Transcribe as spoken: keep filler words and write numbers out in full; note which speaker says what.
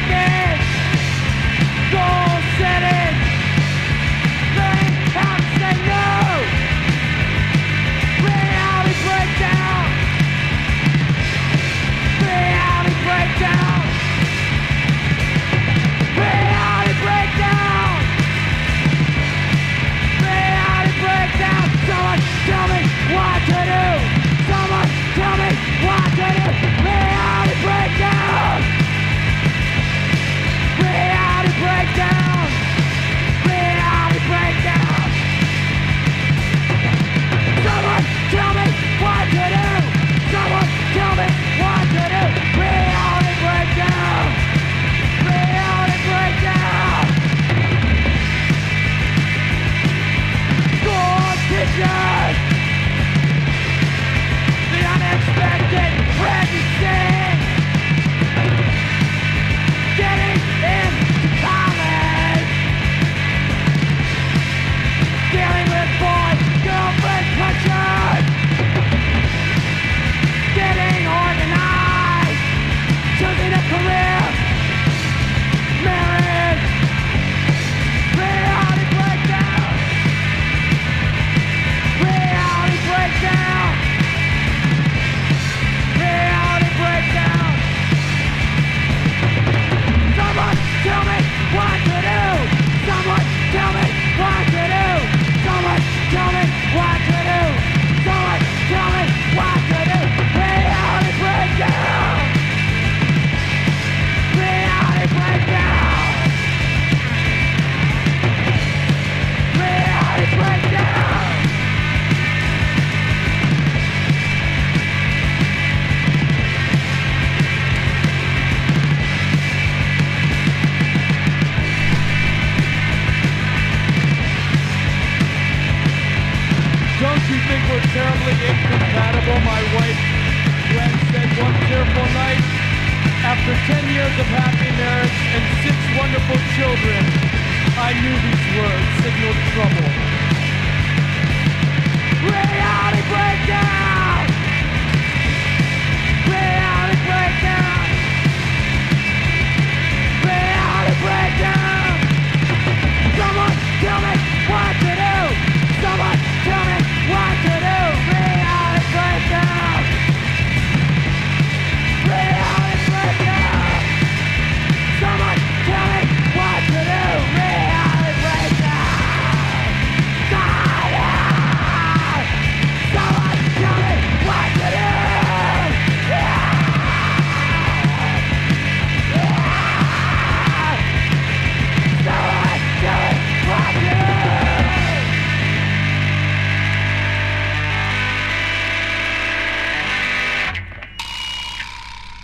Speaker 1: thinking, goal setting, learning how to say no. Reality breakdown. Reality breakdown. Reality breakdown. Reality breakdown. Someone tell me what to do. Someone tell me what to do. Reality breakdown. Reality breakdown. Reality breakdown. Someone tell me what to do. Someone tell me what to do. Reality breakdown. Reality breakdown. Score pictures. The unexpected pregnancy. Getting into college. Dealing with boys, girlfriend punchers. Getting organized. Choosing a career. Marriage. Reality breakdown. Reality breakdown. Reality breakdown. Someone tell me what to do. Someone tell me what to do. Someone tell me what to do. Someone tell me what to do. Reality breakdown. Reality breakdown. Reality breakdown.
Speaker 2: Don't you think we're terribly incompatible, my wife Gwen said one tearful night. After ten years of happy marriage and six wonderful children, I knew these words signaled trouble.
Speaker 1: Reality breakdown. Reality